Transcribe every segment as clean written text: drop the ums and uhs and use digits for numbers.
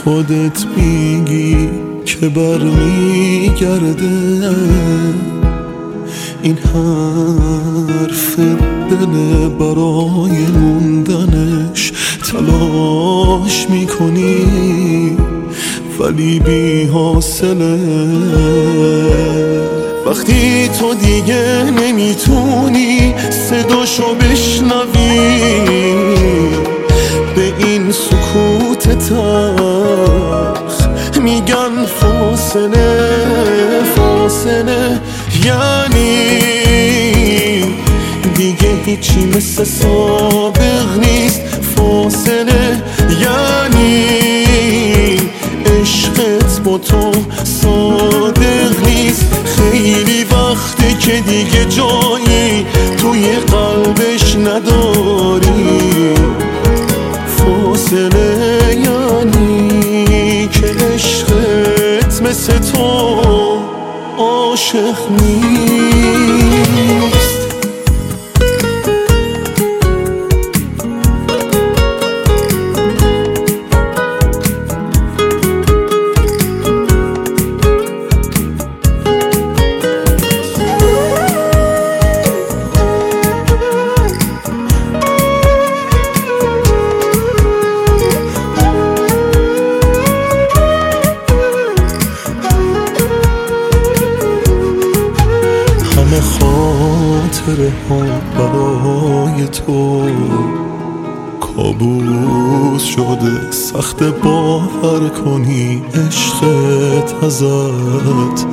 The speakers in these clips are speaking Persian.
خودت میگی که برمیگرده، این حرف دل برای موندنش تلاش میکنی ولی بی حاصله. وقتی تو دیگه نمیتونی صداشو بشنوی، به این سکوت تلخ میگن فاصله. فاصله یعنی دیگه هیچی مثل سابق نیست. فاصله یعنی عشقت با تو صادق نیست. خیلی وقته که دیگه جایی توی قلبش نداری. فاصله یعنی که عشقت مثل تو عاشق نیست. خاطره ها برای تو کابوس شده، سخت باور کنی عشقت ازت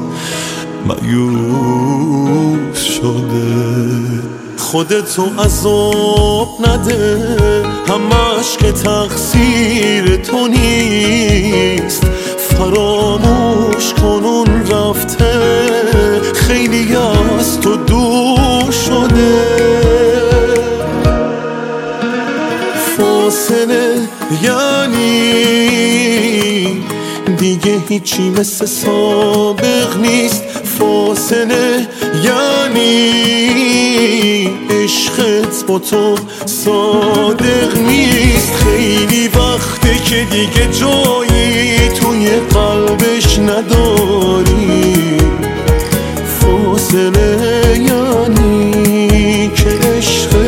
مایوس شده. خودتو عذاب نده، همش که تقصیر تو نیست. فراموش کن اون رفته، خیلی از تو دور شده. فاصله یعنی دیگه هیچی مثل سابق نیست. فاصله یعنی عشقت با تو صادق نیست. خیلی وقته که دیگه جایی توی قلبش نداری. فاصله یعنی که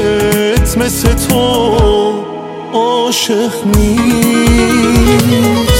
عشقت مثل تو عاشق نیست.